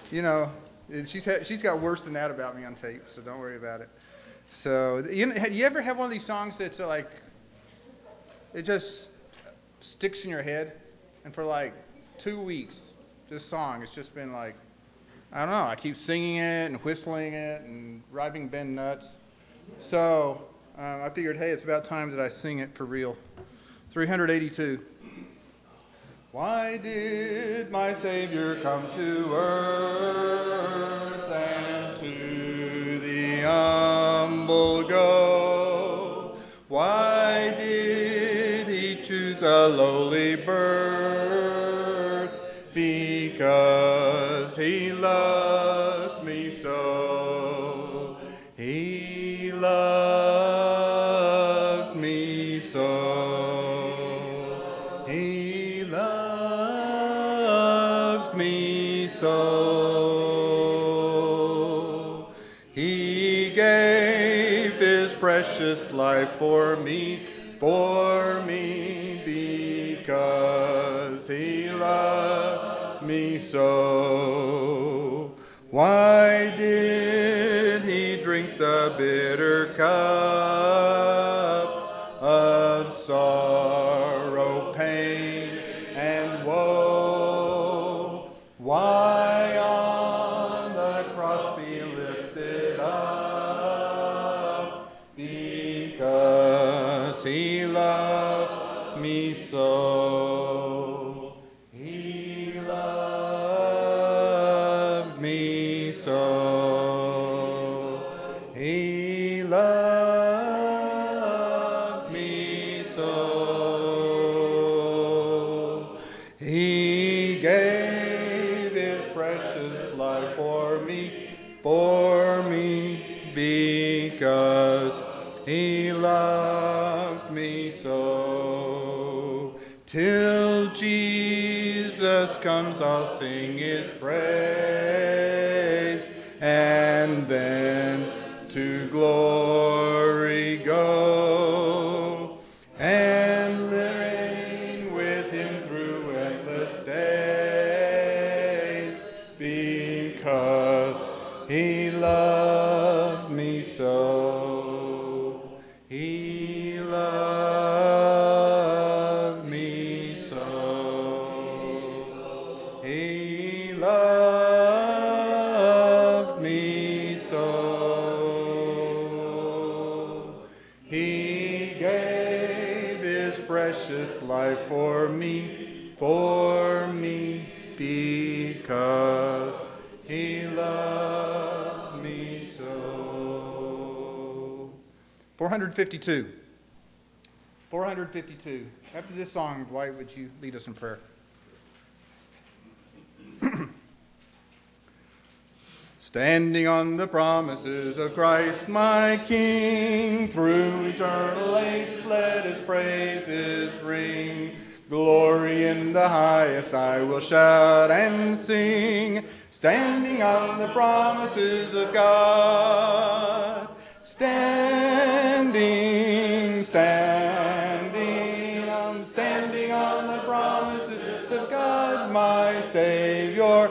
You know, she's got worse than that about me on tape, so don't worry about it. So you ever have one of these songs that's like it just sticks in your head, and for like 2 weeks, this song has just been like I don't know. I keep singing it and whistling it and driving Ben nuts. So I figured, hey, it's about time that I sing it for real. 382. Why did my Savior come to earth and to the humble go? Why did he choose a lowly birth? Because he loved me so. He loved me so. He loves me so. He gave his precious life for me, because he loved me so. Why did he drink the bitter cup of sorrow, pain, and woe? Why on the cross he lifted up? Because he loved me so. He loved me so. He loved me so. He gave his precious life for me, because he loved me so. Till Jesus comes, I'll sing his praise, and then to glory go, and reign with him through endless days, because he loved me so. He loved me so. He loved me so. He gave his precious life for me, because he loved me so. 452. 452. After this song, Dwight, would you lead us in prayer? Standing on the promises of Christ my King, through eternal ages let his praises ring. Glory in the highest I will shout and sing, standing on the promises of God. I'm standing on the promises of God, my Savior.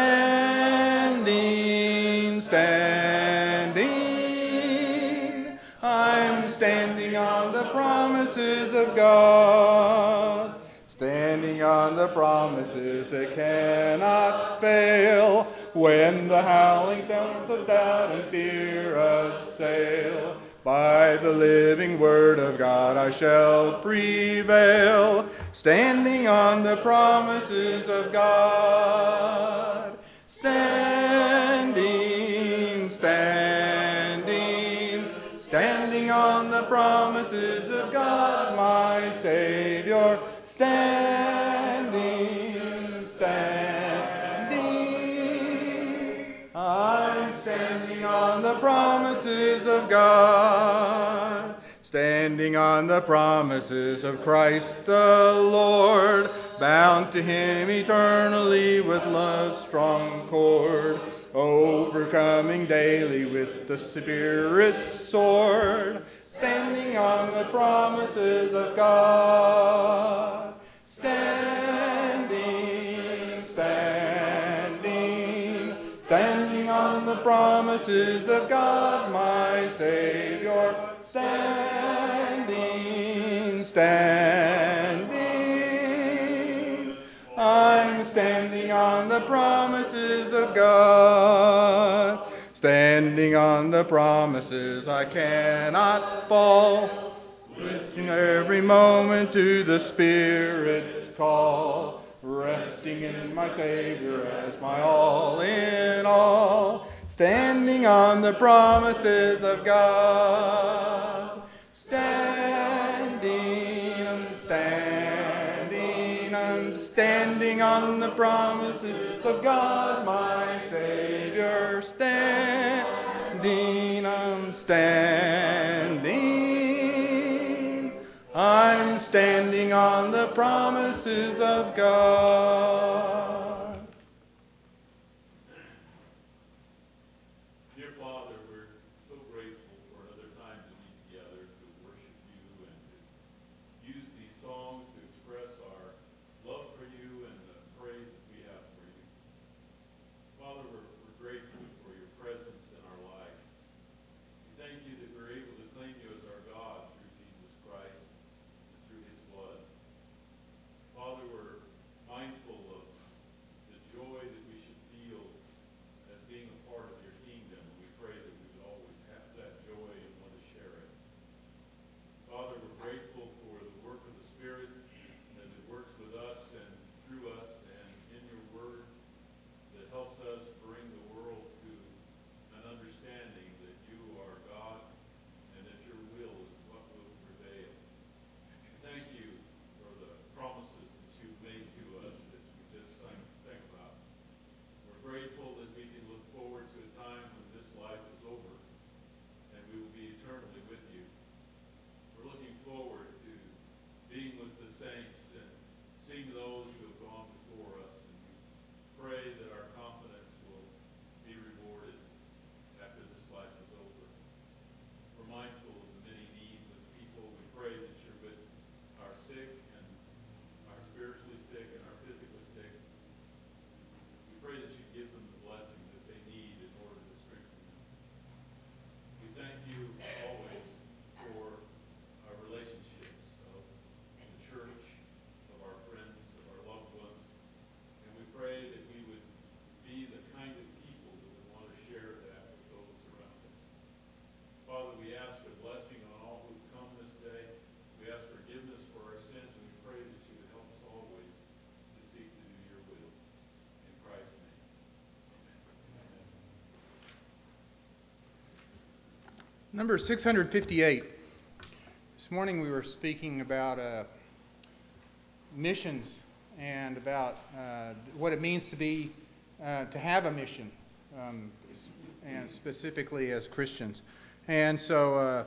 I'm standing on the promises of God. Standing on the promises that cannot fail, when the howling storms of doubt and fear assail. By the living word of God I shall prevail, standing on the promises of God. Standing on the promises of God, my Savior. I'm standing on the promises of God. Standing on the promises of Christ the Lord, bound to him eternally with love's strong cord, overcoming daily with the Spirit's sword, standing on the promises of God. Standing the promises of God, my Savior. Standing, standing. I'm standing on the promises of God. Standing on the promises, I cannot fall. Listening every moment to the Spirit's call. Resting in my Savior as my all in all. Standing on the promises of God. Standing, I'm standing, I'm standing on the promises of God, my Savior. Standing, I'm standing. I'm standing on the promises of God. Dear Father, we're so grateful for another time to be together to worship you and to use these songs to express our love for you and the praise that we have for you. Father, we're grateful for your presence in our life. We thank you that we're able to claim you as our God through Jesus Christ and through his blood. Father, we're mindful of the joy that we should feel as being a part of your kingdom, and we pray that we would always have that joy and want to share it. Father, we're grateful for the work of the Spirit as it works with us and through us and in your word that helps us bring the world to an understanding that you are God and that your will is what will prevail. Thank you for the promises that you've made to us as we just sang about. We're grateful that we can look forward to a time when this life is over and we will be eternally with you. We're looking forward to being with the saints and seeing those who have gone before us, and we pray that our confidence will be rewarded after this life is over. We're mindful of the many needs of people. We pray that you're with our sick and our spiritually sick and our physically sick. We pray that you give them the blessing that they need in order to strengthen them. We thank you always for our relationships of the church, of our friends, of our loved ones, and we pray that we would be the kind of people that would want to share that with those around us. Father, we ask a blessing on all who've come this day. We ask forgiveness for our sins, and we pray that you would help us always to seek to do your will. In Christ's name, amen. Number 658. This morning we were speaking about missions and about what it means to have a mission, and specifically as Christians. And so,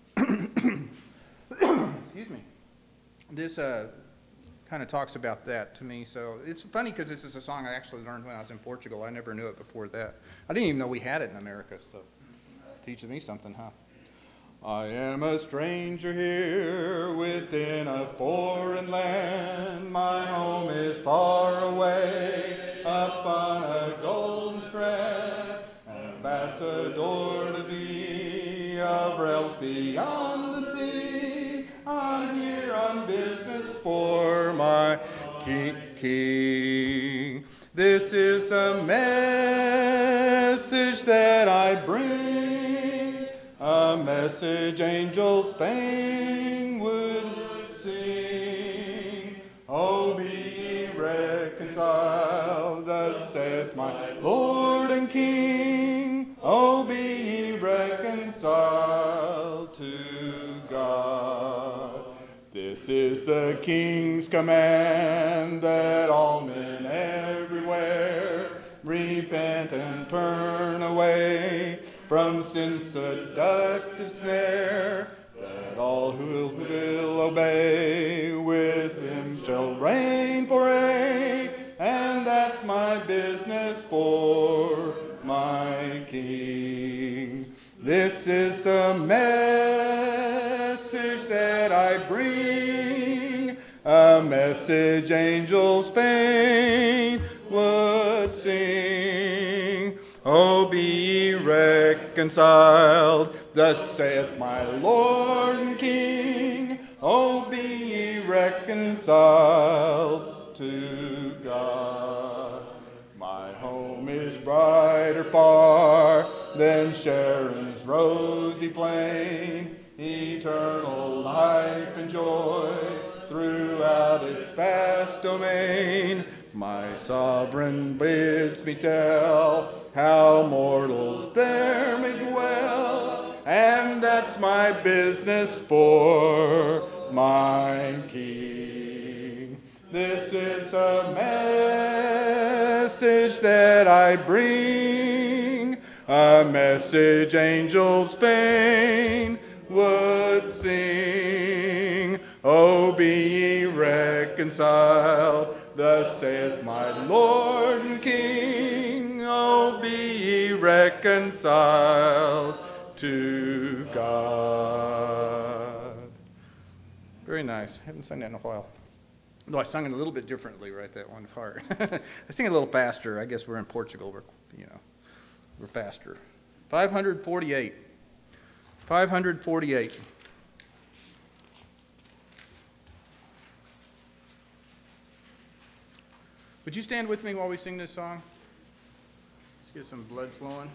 excuse me, this kind of talks about that to me. So it's funny because this is a song I actually learned when I was in Portugal. I never knew it before that. I didn't even know we had it in America, so teaching me something, huh? I am a stranger here within a foreign land. My home is far away up on a golden strand. Ambassador to be of realms beyond the sea. I'm here on business for my King. This is the message that I bring, a message angels fain would sing. Oh, be ye reconciled, thus saith my Lord and King. Oh, be ye reconciled to God. This is the King's command, that all men everywhere repent and turn away from sin's seductive snare, that all who will obey with him shall reign for aye, and that's my business for my King. This is the message that I bring, a message angels fain would sing. Oh, be reconciled. Thus saith my Lord and King, oh, be ye reconciled to God. My home is brighter far than Sharon's rosy plain, eternal life and joy throughout its vast domain. My sovereign bids me tell how mortals there may dwell, and that's my business for my King. This is the message that I bring, a message angels fain would sing. Oh, be ye reconciled, thus saith my Lord and King. Oh, be ye reconciled to God. Very nice. Haven't sung that in a while. Though I sung it a little bit differently, right, that one part. I sing it a little faster. I guess we're in Portugal. We're faster. 548. 548. Would you stand with me while we sing this song? Let's get some blood flowing.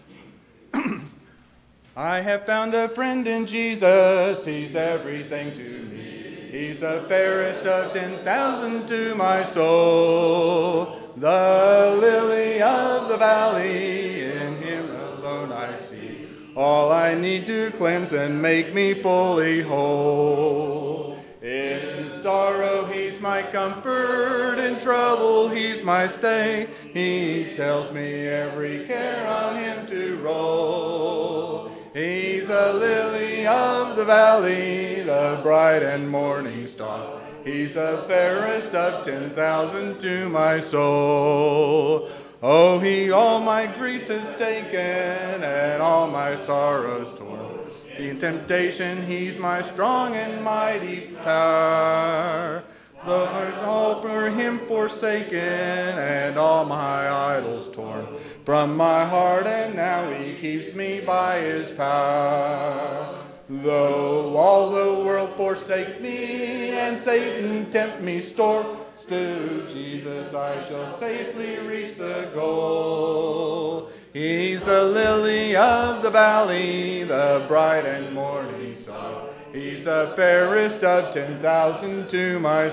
I have found a friend in Jesus. He's everything to me. He's the fairest of 10,000 to my soul. The lily of the valley, in him alone I see all I need to cleanse and make me fully whole. In sorrow he's my comfort, in trouble he's my stay. He tells me every care on him to roll. He's a lily of the valley, the bright and morning star. He's the fairest of 10,000 to my soul. Oh, he all my griefs has taken and all my sorrows torn. In temptation he's my strong and mighty power. Lord, all for him forsaken and all my idols torn from my heart, and now he keeps me by his power. Though all the world forsake me and Satan tempt me sore, still Jesus I shall safely reach the goal. He's the lily of the valley, the bright and morning star. He's the fairest of 10,000 to my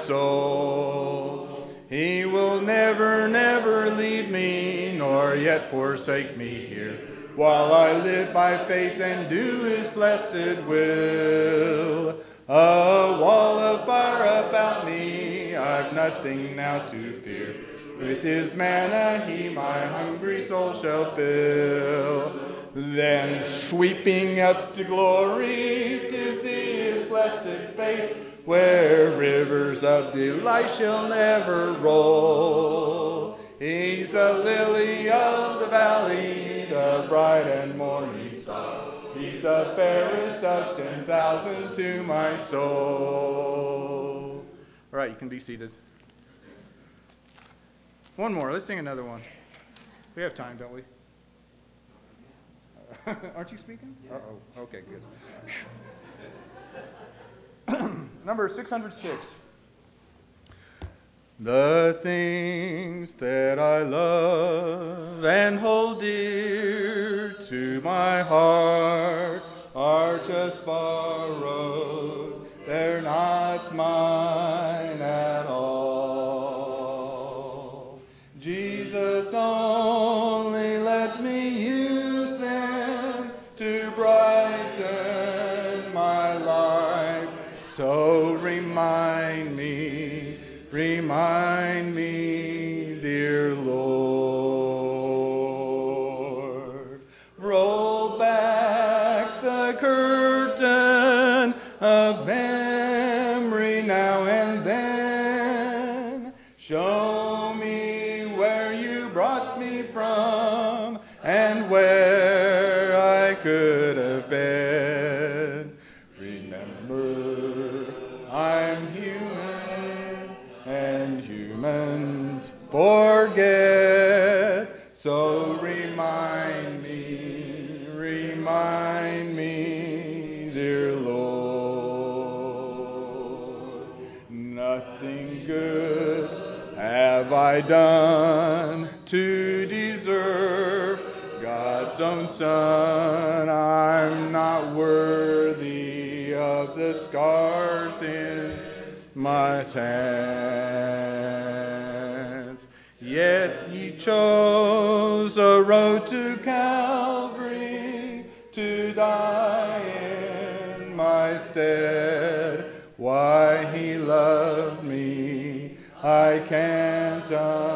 soul. He will never, never leave me, nor yet forsake me here, while I live by faith and do his blessed will. A wall of fire about me, I've nothing now to fear. With his manna he my hungry soul shall fill. Then sweeping up to glory to see his blessed face, where rivers of delight shall never roll. He's a lily of the valley, the bright and morning star. He's the fairest of 10,000 to my soul. All right, you can be seated. One more. Let's sing another one. We have time, don't we? Aren't you speaking? Uh-oh. Okay, good. Number 606. The things that I love and hold dear to my heart are just borrowed. They're not mine at all. Jesus, only let me use them to brighten my life. So remind me, dear Lord. Roll back the curtain of memory now and then. Show me where you brought me from and where I could have been. Remember, I'm human and humans forget. So remind me, remind me, dear Lord. Nothing good have I done to deserve God's own Son. I'm not worthy of the scars in my hands. Yet He chose a road to Calvary to die in my stead. Why He loved me, I can't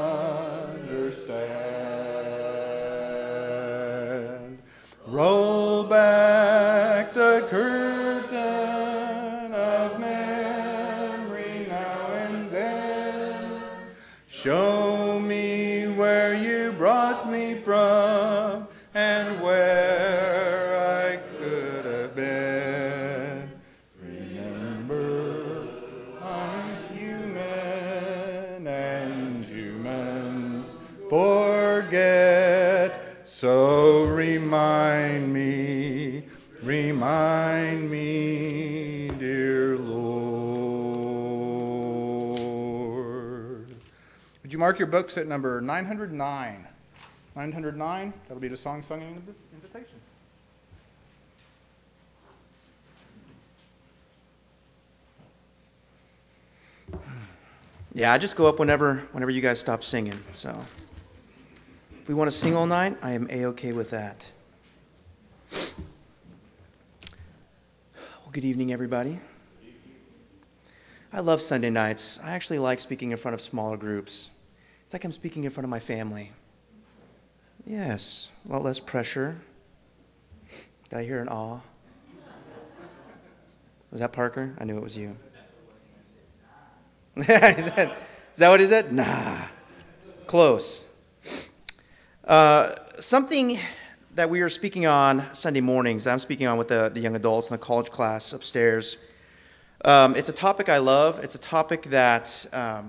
understand. Roll back the curtain of memory now and then. Show me where you brought me from and where I could have been. Remember, I'm human and humans forget. So remind me, dear Lord. Would you mark your books at number 909? 909, that'll be the song sung in the invitation. Yeah, I just go up whenever you guys stop singing. So if we want to sing all night, I am A-okay with that. Well, good evening, everybody. I love Sunday nights. I actually like speaking in front of smaller groups. It's like I'm speaking in front of my family. Yes, a lot less pressure. Did I hear an awe? Was that Parker? I knew it was you. Is that what he said? Nah. Close. Something that we are speaking on Sunday mornings, I'm speaking on with the young adults in the college class upstairs. It's a topic I love. It's a topic that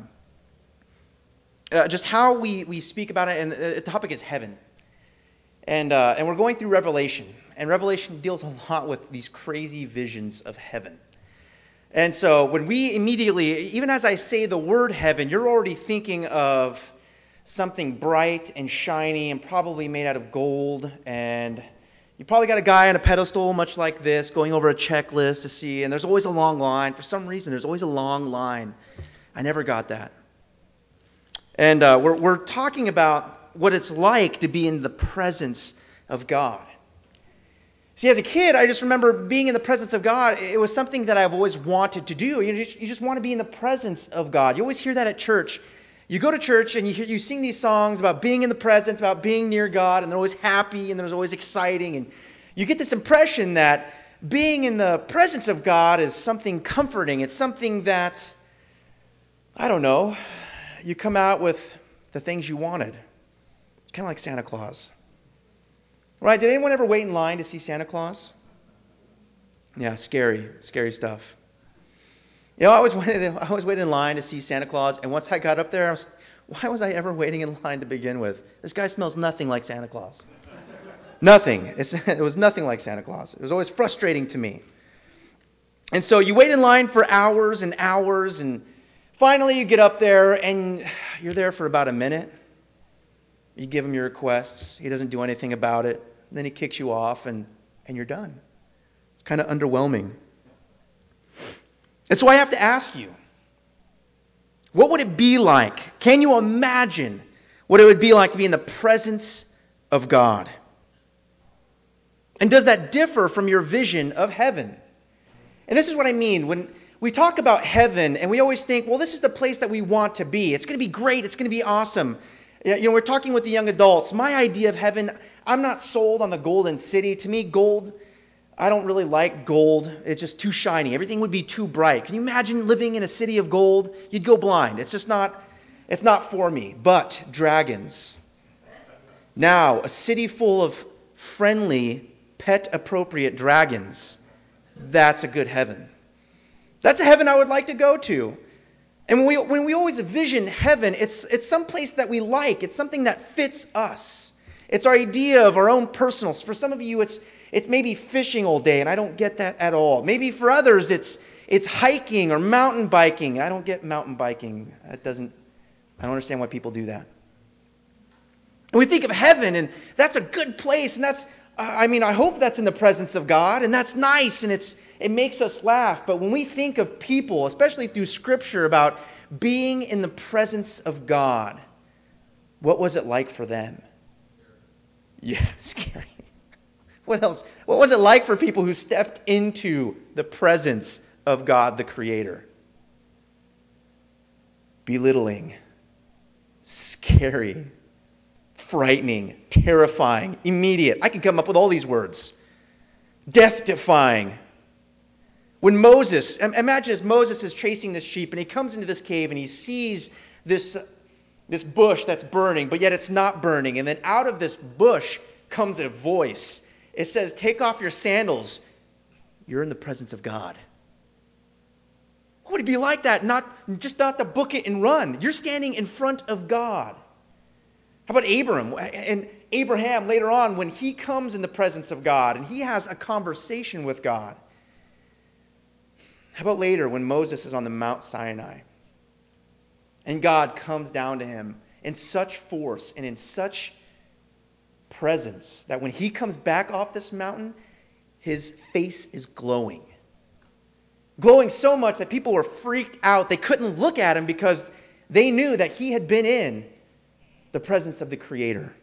just how we speak about it, and the topic is heaven. And we're going through Revelation, and Revelation deals a lot with these crazy visions of heaven. And so when we immediately, even as I say the word heaven, you're already thinking of something bright and shiny and probably made out of gold. And you probably got a guy on a pedestal much like this going over a checklist to see. And there's always a long line. For some reason, there's always a long line. I never got that. And we're talking about what it's like to be in the presence of God. See, as a kid, I just remember being in the presence of God. It was something that I've always wanted to do. You just want to be in the presence of God. You always hear that at church. You go to church and you sing these songs about being in the presence, about being near God, and they're always happy and they're always exciting. And you get this impression that being in the presence of God is something comforting. It's something that, I don't know, you come out with the things you wanted. It's kind of like Santa Claus. Right, did anyone ever wait in line to see Santa Claus? Yeah, scary stuff. You know, I always waited in line to see Santa Claus, and once I got up there, why was I ever waiting in line to begin with? This guy smells nothing like Santa Claus. Nothing. It was nothing like Santa Claus. It was always frustrating to me. And so you wait in line for hours and hours, and finally you get up there, and you're there for about a minute. You give him your requests. He doesn't do anything about it. Then he kicks you off, and you're done. It's kind of underwhelming. And so I have to ask you, what would it be like? Can you imagine what it would be like to be in the presence of God? And does that differ from your vision of heaven? And this is what I mean. When we talk about heaven, and we always think, well, this is the place that we want to be. It's going to be great. It's going to be awesome. You know, we're talking with the young adults. My idea of heaven, I'm not sold on the golden city. To me, gold, I don't really like gold. It's just too shiny. Everything would be too bright. Can you imagine living in a city of gold? You'd go blind. It's not for me. But dragons. Now, a city full of friendly, pet-appropriate dragons. That's a good heaven. That's a heaven I would like to go to. And when we always envision heaven, it's some place that we like. It's something that fits us. It's our idea of our own personal. For some of you, it's maybe fishing all day, and I don't get that at all. Maybe for others, it's hiking or mountain biking. I don't get mountain biking. I don't understand why people do that. And we think of heaven, and that's a good place, and I hope that's in the presence of God, and that's nice, and it makes us laugh. But when we think of people, especially through Scripture, about being in the presence of God, what was it like for them? Yeah, scary. What else? What was it like for people who stepped into the presence of God, the Creator? Belittling, scary, frightening, terrifying, immediate. I can come up with all these words. Death-defying. When Moses, imagine as Moses is chasing this sheep and he comes into this cave and he sees this bush that's burning, but yet it's not burning. And then out of this bush comes a voice. It says, "Take off your sandals. You're in the presence of God." What would it be like that? Not to book it and run. You're standing in front of God. How about Abram? And Abraham later on, when he comes in the presence of God and he has a conversation with God. How about later when Moses is on the Mount Sinai and God comes down to him in such force and in such presence that when he comes back off this mountain, his face is glowing. Glowing so much that people were freaked out. They couldn't look at him because they knew that he had been in the presence of the Creator.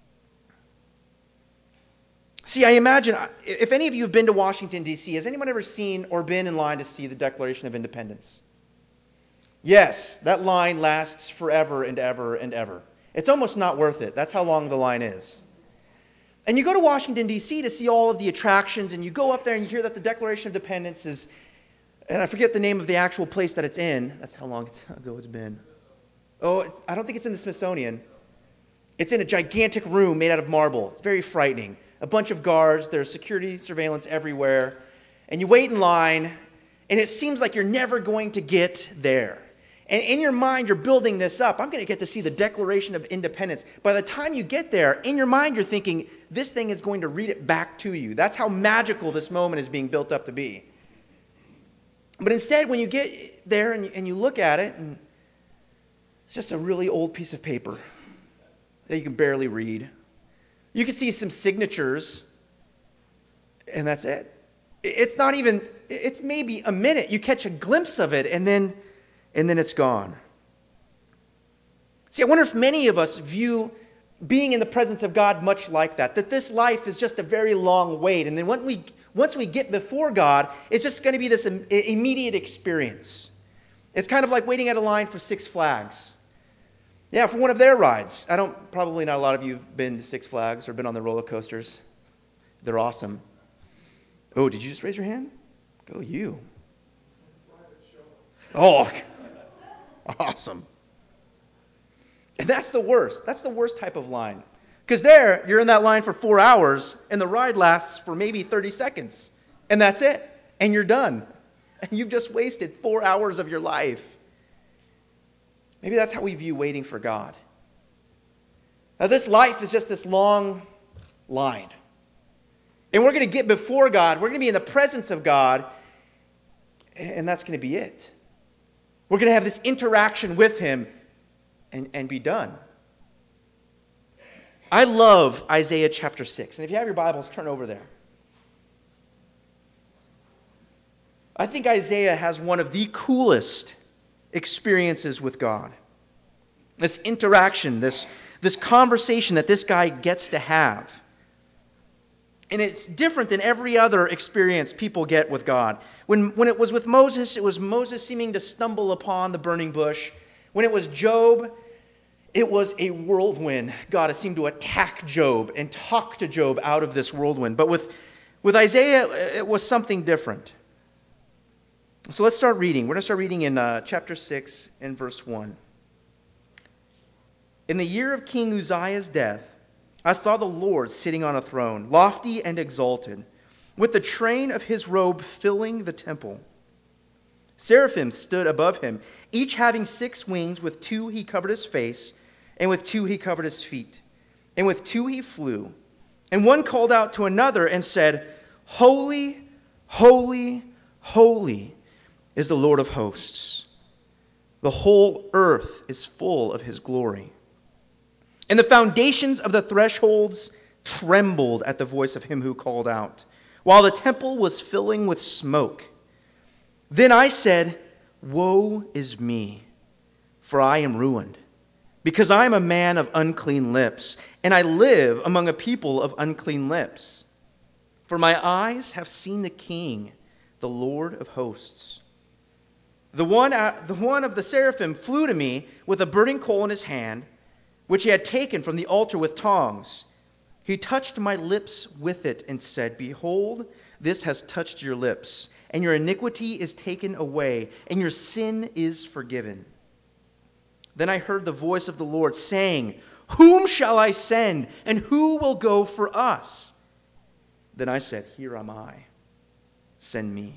See, I imagine, if any of you have been to Washington, D.C., has anyone ever seen or been in line to see the Declaration of Independence? Yes, that line lasts forever and ever and ever. It's almost not worth it. That's how long the line is. And you go to Washington, D.C. to see all of the attractions, and you go up there and you hear that the Declaration of Independence is, and I forget the name of the actual place that it's in. That's how long ago it's been. Oh, I don't think it's in the Smithsonian. It's in a gigantic room made out of marble. It's very frightening. A bunch of guards, there's security surveillance everywhere. And you wait in line, and it seems like you're never going to get there. And in your mind, you're building this up. I'm going to get to see the Declaration of Independence. By the time you get there, in your mind, you're thinking, this thing is going to read it back to you. That's how magical this moment is being built up to be. But instead, when you get there and you look at it, and it's just a really old piece of paper that you can barely read. You can see some signatures, and that's it. It's not even, it's maybe a minute. You catch a glimpse of it, and then it's gone. See, I wonder if many of us view being in the presence of God much like that this life is just a very long wait, and then once we get before God, it's just going to be this immediate experience. It's kind of like waiting at a line for Six Flags. Yeah, for one of their rides. Probably not a lot of you have been to Six Flags or been on the roller coasters. They're awesome. Oh, did you just raise your hand? Go you. Oh, awesome. And that's the worst. That's the worst type of line. Because there, you're in that line for 4 hours, and the ride lasts for maybe 30 seconds. And that's it. And you're done. And you've just wasted 4 hours of your life. Maybe that's how we view waiting for God. Now, this life is just this long line. And we're going to get before God. We're going to be in the presence of God. And that's going to be it. We're going to have this interaction with Him and be done. I love Isaiah chapter 6. And if you have your Bibles, turn over there. I think Isaiah has one of the coolest experiences with God. This interaction, this conversation that this guy gets to have. And it's different than every other experience people get with God. When it was with Moses, it was Moses seeming to stumble upon the burning bush. When it was Job, it was a whirlwind. God seemed to attack Job and talk to Job out of this whirlwind. But with Isaiah, it was something different. So let's start reading. We're going to start reading in chapter 6 and verse 1. In the year of King Uzziah's death, I saw the Lord sitting on a throne, lofty and exalted, with the train of his robe filling the temple. Seraphim stood above him, each having 6 wings. With 2 he covered his face, and with 2 he covered his feet, And with two he flew. And one called out to another and said, Holy, holy, holy is the Lord of hosts. The whole earth is full of his glory. And the foundations of the thresholds trembled at the voice of him who called out, while the temple was filling with smoke. Then I said, Woe is me, for I am ruined, because I am a man of unclean lips, and I live among a people of unclean lips. For my eyes have seen the King, the Lord of hosts. The one of the seraphim flew to me with a burning coal in his hand, which he had taken from the altar with tongs. He touched my lips with it and said, Behold, this has touched your lips, and your iniquity is taken away, and your sin is forgiven. Then I heard the voice of the Lord saying, Whom shall I send, and who will go for us? Then I said, Here am I. Send me.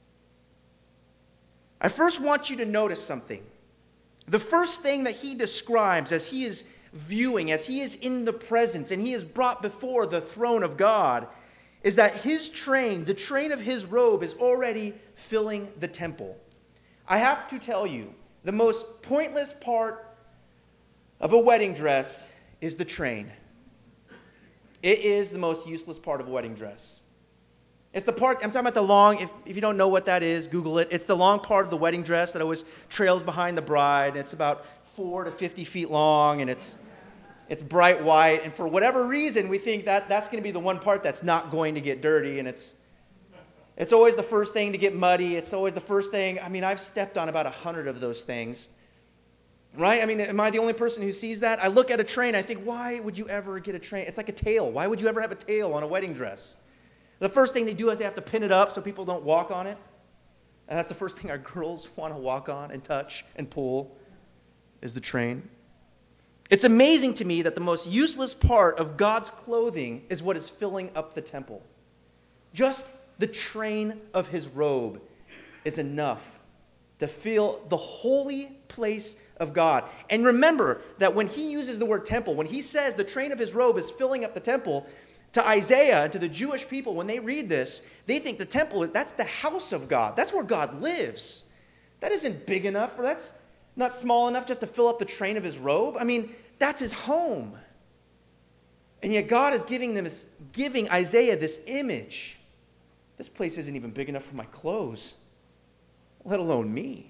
I first want you to notice something. The first thing that he describes as he is viewing, as he is in the presence, and he is brought before the throne of God, is that his train, the train of his robe, is already filling the temple. I have to tell you, the most pointless part of a wedding dress is the train. It is the most useless part of a wedding dress. It's the part, I'm talking about the long, if you don't know what that is, Google it. It's the long part of the wedding dress that always trails behind the bride. It's about 4 to 50 feet long, and it's bright white. And for whatever reason, we think that that's going to be the one part that's not going to get dirty. And it's always the first thing to get muddy. It's always the first thing. I mean, I've stepped on about 100 of those things. Right? I mean, am I the only person who sees that? I look at a train, I think, why would you ever get a train? It's like a tail. Why would you ever have a tail on a wedding dress? The first thing they do is they have to pin it up so people don't walk on it. And that's the first thing our girls want to walk on and touch and pull is the train. It's amazing to me that the most useless part of God's clothing is what is filling up the temple. Just the train of his robe is enough to fill the holy place of God. And remember that when he uses the word temple, when he says the train of his robe is filling up the temple, to Isaiah and to the Jewish people, when they read this, they think the temple, that's the house of God. That's where God lives. That isn't big enough, or that's not small enough just to fill up the train of his robe. I mean, that's his home. And yet God is giving Isaiah this image. This place isn't even big enough for my clothes, let alone me.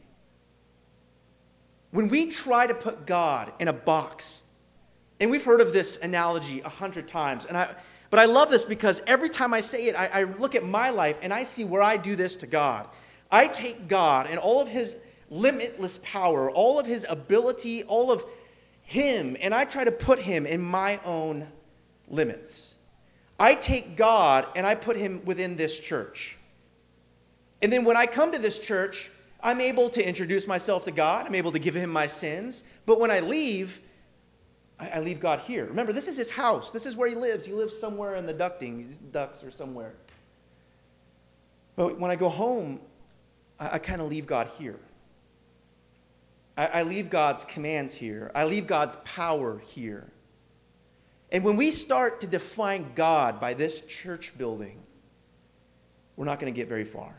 When we try to put God in a box, and we've heard of this analogy 100 times, but I love this because every time I say it, I look at my life and I see where I do this to God. I take God and all of his limitless power, all of his ability, all of him, and I try to put him in my own limits. I take God and I put him within this church. And then when I come to this church, I'm able to introduce myself to God. I'm able to give him my sins. But when I leave God here. Remember, this is his house. This is where he lives. He lives somewhere in the ducks or somewhere. But when I go home, I kind of leave God here. I leave God's commands here. I leave God's power here. And when we start to define God by this church building, we're not going to get very far.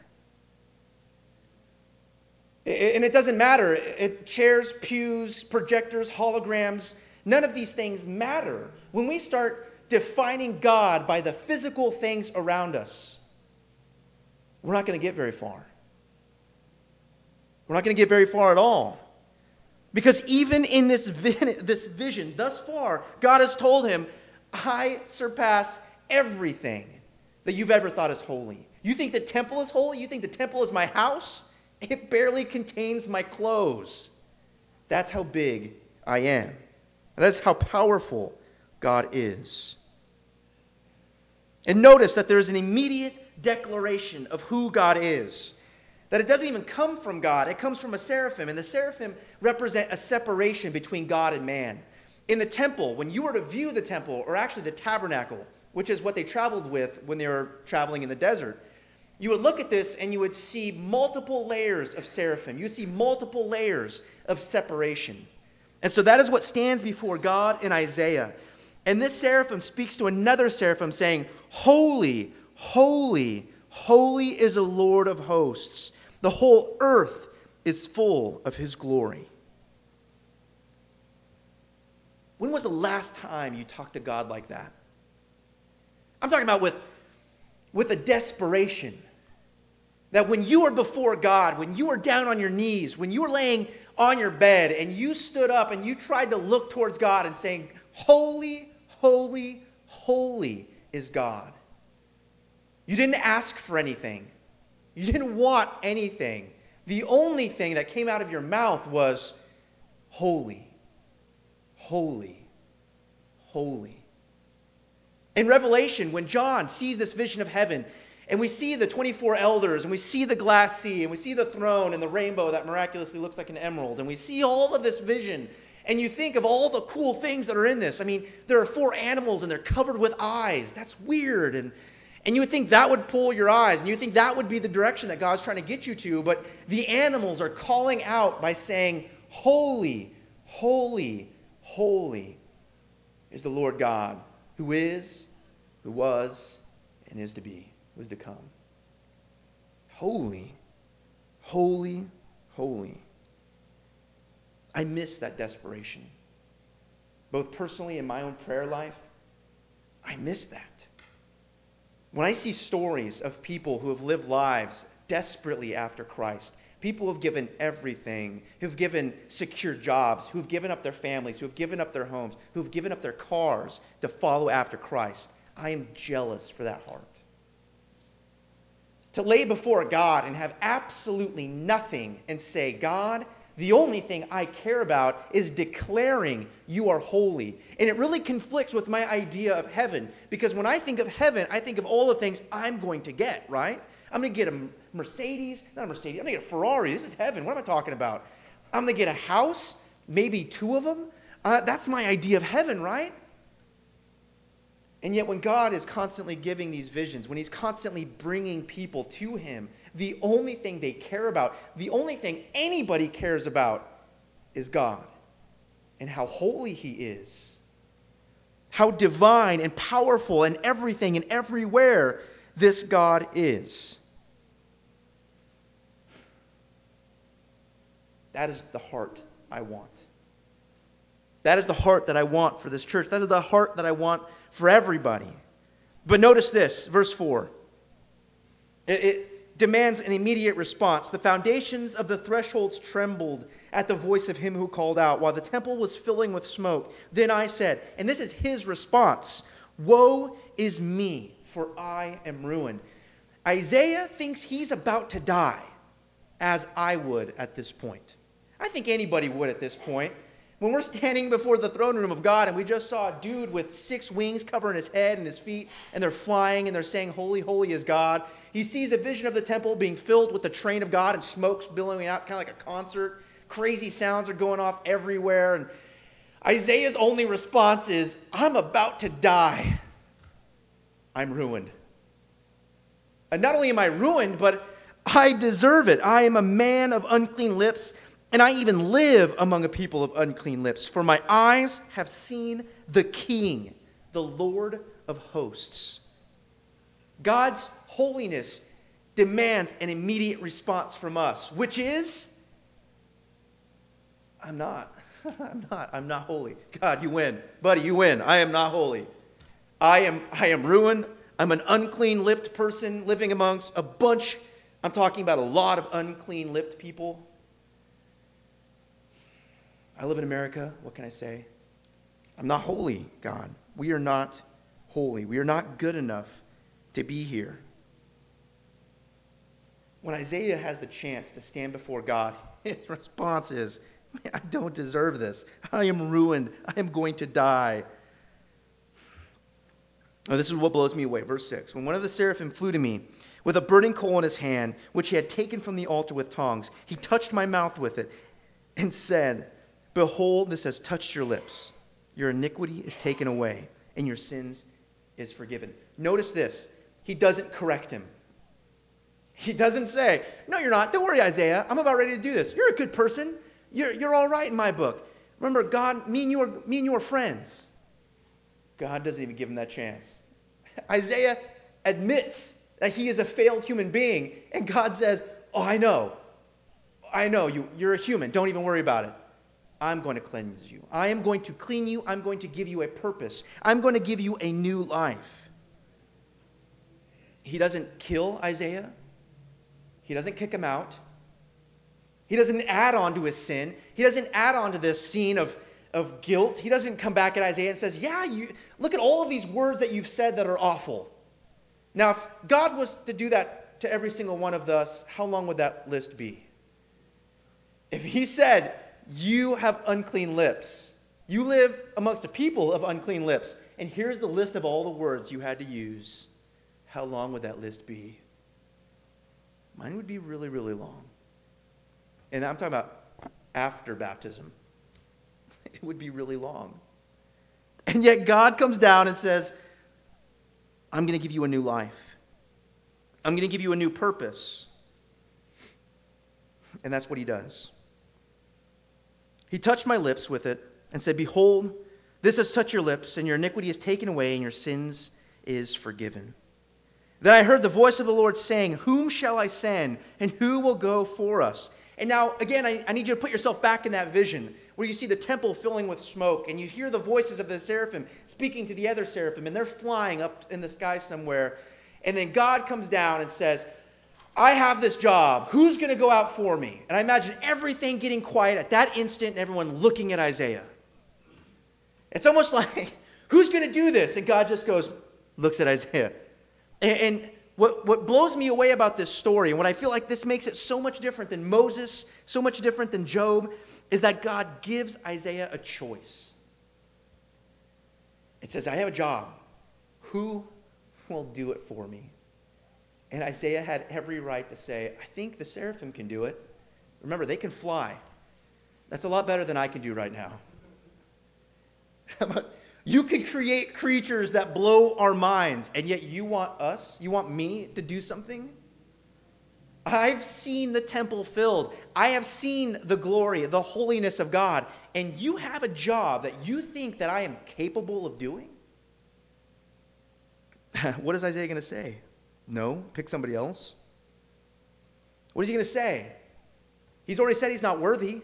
And it doesn't matter. Chairs, pews, projectors, holograms, none of these things matter. When we start defining God by the physical things around us, we're not going to get very far. We're not going to get very far at all. Because even in this vision, thus far, God has told him, I surpass everything that you've ever thought is holy. You think the temple is holy? You think the temple is my house? It barely contains my clothes. That's how big I am. That's how powerful God is. And notice that there is an immediate declaration of who God is. That it doesn't even come from God. It comes from a seraphim. And the seraphim represent a separation between God and man. In the temple, when you were to view the temple, or actually the tabernacle, which is what they traveled with when they were traveling in the desert, you would look at this and you would see multiple layers of seraphim. You would see multiple layers of separation. And so that is what stands before God in Isaiah. And this seraphim speaks to another seraphim saying, "Holy, holy, holy is the Lord of hosts. The whole earth is full of his glory." When was the last time you talked to God like that? I'm talking about with a desperation. That when you are before God, when you are down on your knees, when you were laying on your bed and you stood up and you tried to look towards God and saying, "Holy, holy, holy is God." You didn't ask for anything. You didn't want anything. The only thing that came out of your mouth was, "Holy, holy, holy." In Revelation, when John sees this vision of heaven, and we see the 24 elders, and we see the glass sea, and we see the throne and the rainbow that miraculously looks like an emerald, and we see all of this vision, and you think of all the cool things that are in this. I mean, there are 4 animals, and they're covered with eyes. That's weird. And you would think that would pull your eyes, and you would think that would be the direction that God's trying to get you to, but the animals are calling out by saying, "Holy, holy, holy is the Lord God, who is, who was, and is to be, who is to come." Holy, holy, holy. I miss that desperation. Both personally in my own prayer life, I miss that. When I see stories of people who have lived lives desperately after Christ, people who have given everything, who've given secure jobs, who've given up their families, who've given up their homes, who've given up their cars to follow after Christ, I am jealous for that heart. To lay before God and have absolutely nothing and say, "God, the only thing I care about is declaring you are holy." And it really conflicts with my idea of heaven, because when I think of heaven, I think of all the things I'm going to get, right? I'm going to get a Mercedes, not a Mercedes, I'm going to get a Ferrari. This is heaven. What am I talking about? I'm going to get a house, maybe 2 of them. That's my idea of heaven, right? And yet when God is constantly giving these visions, when he's constantly bringing people to him, the only thing they care about, the only thing anybody cares about is God and how holy he is, how divine and powerful and everything and everywhere this God is. That is the heart I want. That is the heart that I want for this church. That is the heart that I want for everybody. But notice this, verse 4. It demands an immediate response. "The foundations of the thresholds trembled at the voice of him who called out, while the temple was filling with smoke. Then I said," and this is his response, "Woe is me, for I am ruined." Isaiah thinks he's about to die, as I would at this point. I think anybody would at this point. When we're standing before the throne room of God and we just saw a dude with 6 wings covering his head and his feet, and they're flying and they're saying, "Holy, holy is God." He sees a vision of the temple being filled with the train of God and smoke's billowing out. It's kind of like a concert. Crazy sounds are going off everywhere. And Isaiah's only response is, "I'm about to die. I'm ruined." And not only am I ruined, but I deserve it. I am a man of unclean lips, and I even live among a people of unclean lips. For my eyes have seen the King, the Lord of hosts. God's holiness demands an immediate response from us, which is, I'm not holy. God, you win. Buddy, you win. I am not holy. I am ruined. I'm an unclean-lipped person living amongst a bunch. I'm talking about a lot of unclean-lipped people. I live in America. What can I say? I'm not holy, God. We are not holy. We are not good enough to be here. When Isaiah has the chance to stand before God, his response is, "I don't deserve this. I am ruined. I am going to die." Now, this is what blows me away. Verse 6. "When one of the seraphim flew to me with a burning coal in his hand, which he had taken from the altar with tongs, he touched my mouth with it and said, 'Behold, this has touched your lips. Your iniquity is taken away, and your sins is forgiven.'" Notice this. He doesn't correct him. He doesn't say, "No, you're not. Don't worry, Isaiah. I'm about ready to do this. You're a good person. You're all right in my book. Remember, God, me and you are friends. God doesn't even give him that chance. Isaiah admits that he is a failed human being, and God says, oh, I know, you're a human. Don't even worry about it. I'm going to cleanse you. I am going to clean you. I'm going to give you a purpose. I'm going to give you a new life. He doesn't kill Isaiah. He doesn't kick him out. He doesn't add on to his sin. He doesn't add on to this scene of guilt. He doesn't come back at Isaiah and says, yeah, look at all of these words that you've said that are awful. Now, if God was to do that to every single one of us, how long would that list be? If he said, you have unclean lips, you live amongst a people of unclean lips, and here's the list of all the words you had to use, how long would that list be? Mine would be really, really long. And I'm talking about after baptism. It would be really long. And yet God comes down and says, I'm going to give you a new life. I'm going to give you a new purpose. And that's what he does. He touched my lips with it and said, behold, this has touched your lips, and your iniquity is taken away, and your sins is forgiven. Then I heard the voice of the Lord saying, whom shall I send, and who will go for us? And now, again, I need you to put yourself back in that vision where you see the temple filling with smoke, and you hear the voices of the seraphim speaking to the other seraphim, and they're flying up in the sky somewhere. And then God comes down and says, I have this job. Who's going to go out for me? And I imagine everything getting quiet at that instant and everyone looking at Isaiah. It's almost like, who's going to do this? And God just looks at Isaiah. And what blows me away about this story, and what I feel like this makes it so much different than Moses, so much different than Job, is that God gives Isaiah a choice. It says, I have a job. Who will do it for me? And Isaiah had every right to say, I think the seraphim can do it. Remember, they can fly. That's a lot better than I can do right now. You can create creatures that blow our minds, and yet you want me to do something? I've seen the temple filled. I have seen the glory, the holiness of God, and you have a job that you think that I am capable of doing? What is Isaiah going to say? No, pick somebody else. What is he going to say? He's already said he's not worthy.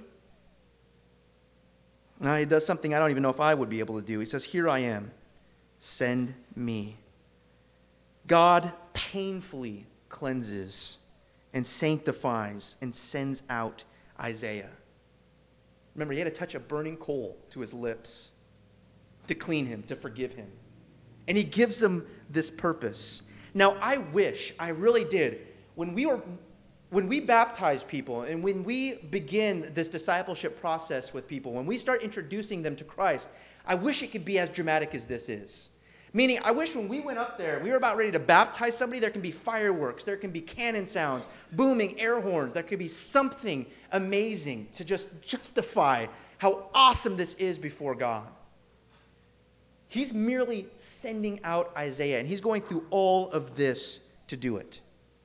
Now he does something I don't even know if I would be able to do. He says, here I am. Send me. God painfully cleanses and sanctifies and sends out Isaiah. Remember, he had to touch a burning coal to his lips to clean him, to forgive him. And he gives him this purpose. Now, I really did, when we baptize people and when we begin this discipleship process with people, when we start introducing them to Christ, I wish it could be as dramatic as this is. Meaning, I wish when we went up there and we were about ready to baptize somebody, there can be fireworks, there can be cannon sounds, booming air horns, there could be something amazing to just justify how awesome this is before God. He's merely sending out Isaiah, and he's going through all of this to do it.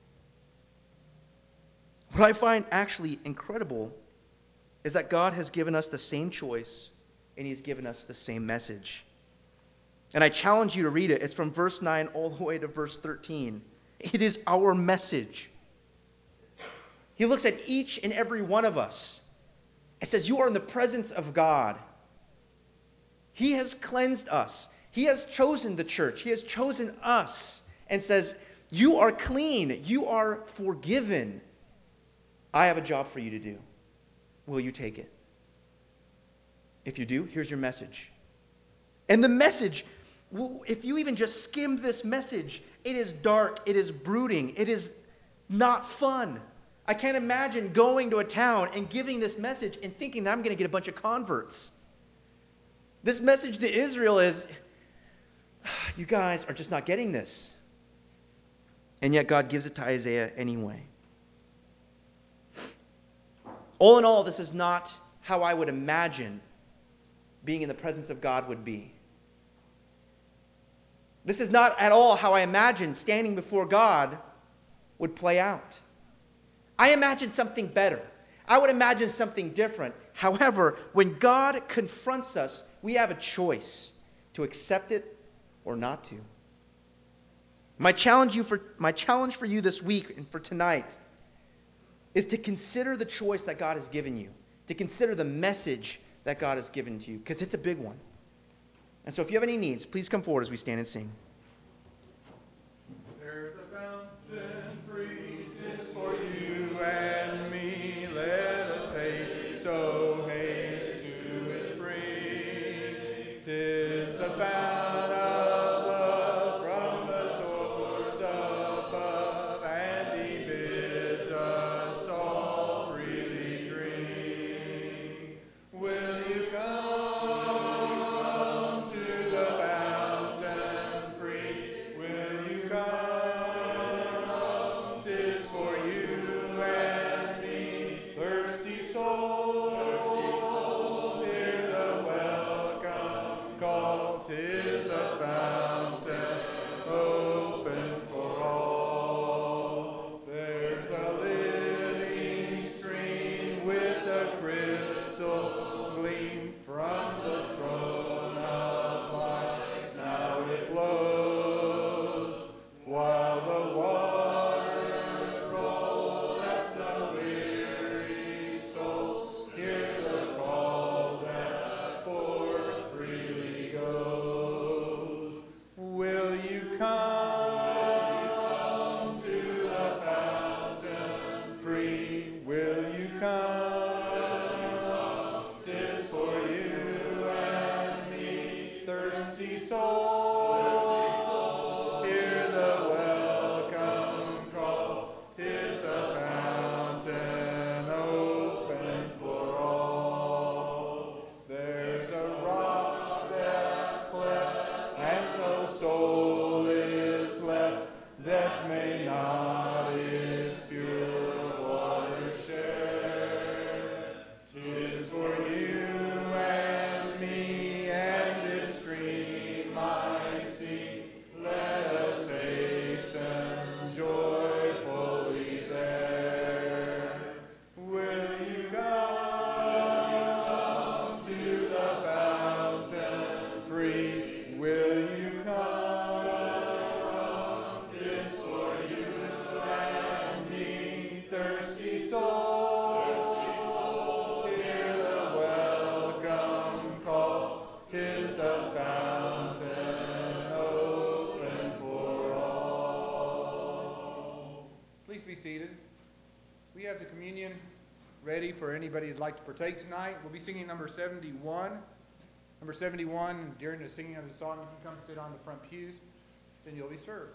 What I find actually incredible is that God has given us the same choice, and he's given us the same message. And I challenge you to read it. It's from verse 9 all the way to verse 13. It is our message. He looks at each and every one of us and says, you are in the presence of God. He has cleansed us. He has chosen the church. He has chosen us and says, you are clean. You are forgiven. I have a job for you to do. Will you take it? If you do, here's your message. And the message, if you even just skim this message, it is dark, it is brooding, it is not fun. I can't imagine going to a town and giving this message and thinking that I'm going to get a bunch of converts. This message to Israel is, you guys are just not getting this. And yet God gives it to Isaiah anyway. All in all, this is not how I would imagine being in the presence of God would be. This is not at all how I imagine standing before God would play out. I imagine something better. I would imagine something different. However, when God confronts us, we have a choice to accept it or not to. My challenge for you this week and for tonight is to consider the choice that God has given you, to consider the message that God has given to you, because it's a big one. And so if you have any needs, please come forward as we stand and sing. There's a fountain free, 'tis for you and me. Let us haste, oh haste to its spring. 'Tis a fountain of love from the source above, and He bids us all freely drink. Will you come to the fountain free? Will you come? 'Tis for you and me. Thirsty soul, hear the welcome call. 'Tis a fountain open for all. There's a living stream with a crystal gleam from the throne of life. Now it flows while the waters roll. Let the weary soul hear the call that forth freely goes. Will you come to the fountain free? Will you come? 'Tis for you and me. Thirsty soul, hear the welcome call. 'Tis a fountain open for all. There's a rock that's cleft, and no soul is left that may not its pure water share. 'Tis for you and me, and this stream I see. Let us hasten joyfully there. Will you come to the fountain free? Will you come? 'Tis for you and me. Thirsty soul, hear the welcome call. 'Tis a fountain open for all. Please be seated. We have the communion ready for anybody who'd like to partake tonight. We'll be singing number 71. Number 71, during the singing of the song, if you come sit on the front pews, then you'll be served.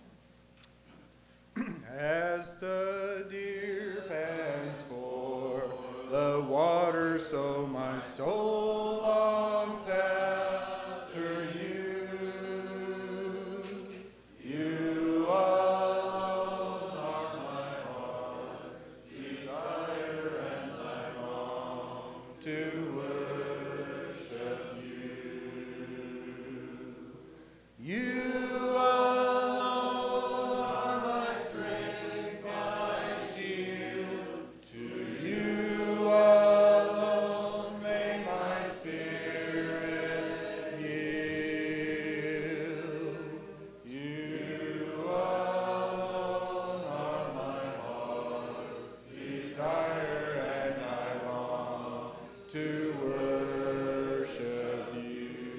As the deer pants for the water, so my soul longs after you. You alone are my heart's desire, and I long to worship you. You alone are my strength, my shield. To you alone may my spirit yield. You alone are my heart's desire, and I long to worship you.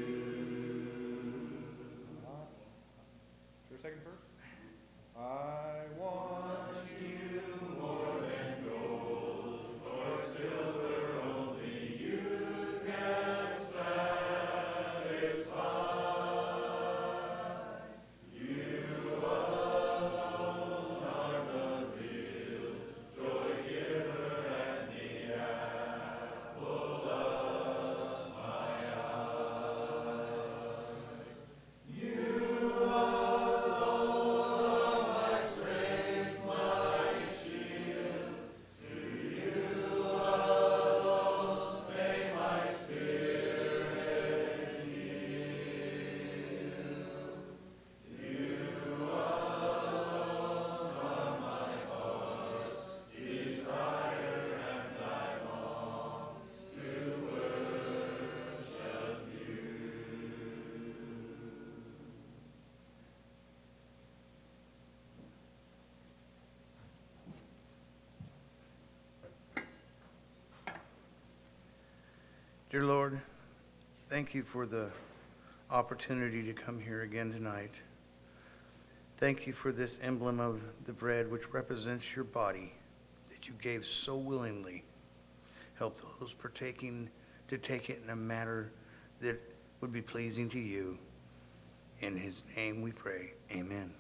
Is there a second verse? I want you more than gold or silver, only you can satisfy. You alone are the real joy giver and the apple of my eye. You alone are my strength. Dear Lord, thank you for the opportunity to come here again tonight. Thank you for this emblem of the bread which represents your body that you gave so willingly. Help those partaking to take it in a manner that would be pleasing to you. In his name we pray. Amen.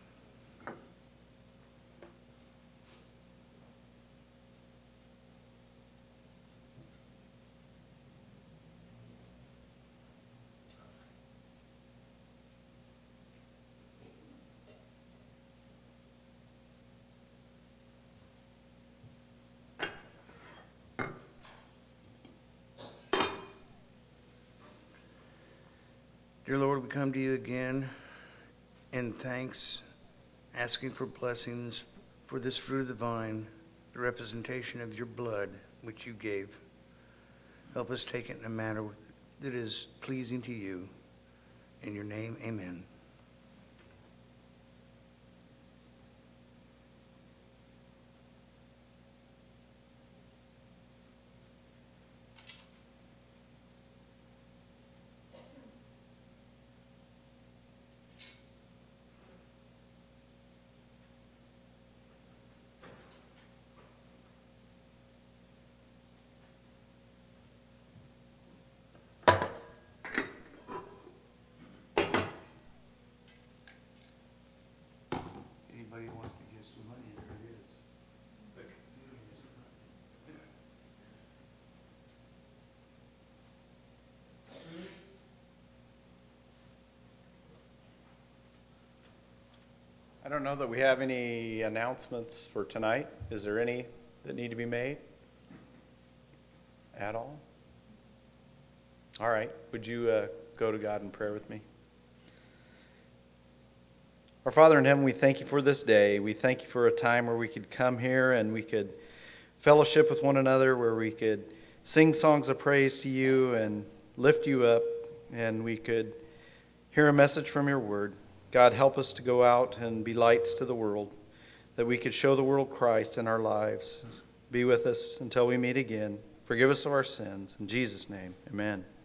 Dear Lord, we come to you again in thanks, asking for blessings for this fruit of the vine, the representation of your blood which you gave. Help us take it in a manner that is pleasing to you. In your name, amen. Anybody wants to give some money, there it is. I don't know that we have any announcements for tonight. Is there any that need to be made at all? All right. Would you go to God in prayer with me? Our Father in heaven, we thank you for this day. We thank you for a time where we could come here and we could fellowship with one another, where we could sing songs of praise to you and lift you up, and we could hear a message from your word. God, help us to go out and be lights to the world, that we could show the world Christ in our lives. Be with us until we meet again. Forgive us of our sins. In Jesus' name, amen.